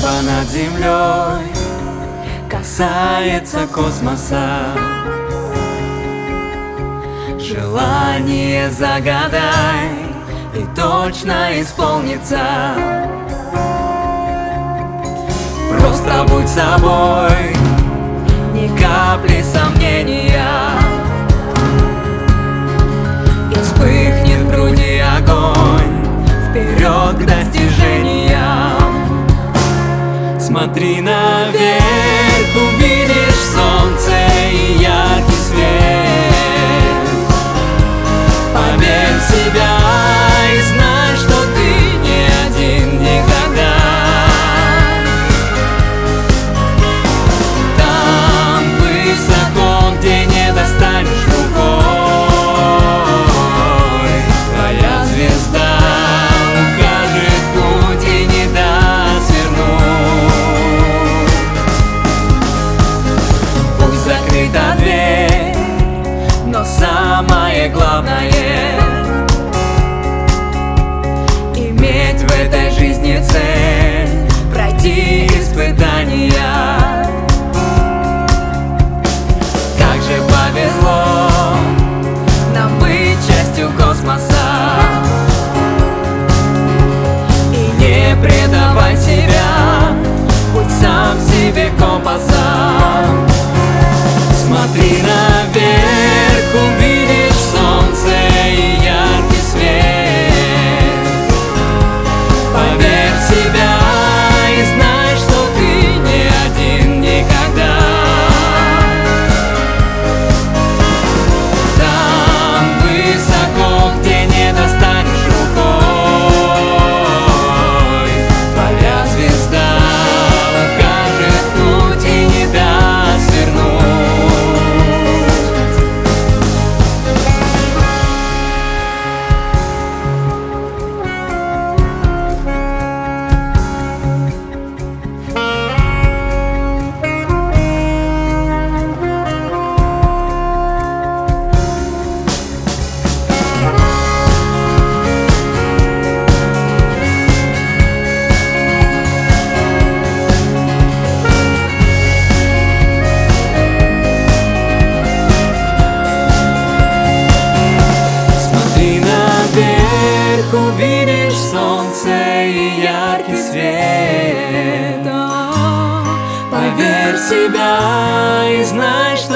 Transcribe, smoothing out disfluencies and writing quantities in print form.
Небо над землей касается космоса. Желание загадай, и точно исполнится. Просто будь собой, ни капли сомнения. И вспыхнет в груди огонь, вперед к достижениям. Смотри наверх, увидишь солнце и яркий свет. Поверь в себя и знай, что ты не один никогда. Там высоко, где не достанешь рукой, твоя звезда укажет путь и не даст свернуть. Пусть закрыта дверь, но самое главное — иметь в этой жизни цель, пройти испытания. Как же повезло нам быть частью космоса. И не предавай себя, будь сам себе компасом. Смотри наверх, увидишь солнце и яркий свет. Поверь в себя и знай, что ты не один никогда. Там высоко, где не достанешь рукой, твоя звезда укажет путь и не даст свернуть. Увидишь солнце и яркий свет. Поверь в себя и знай, что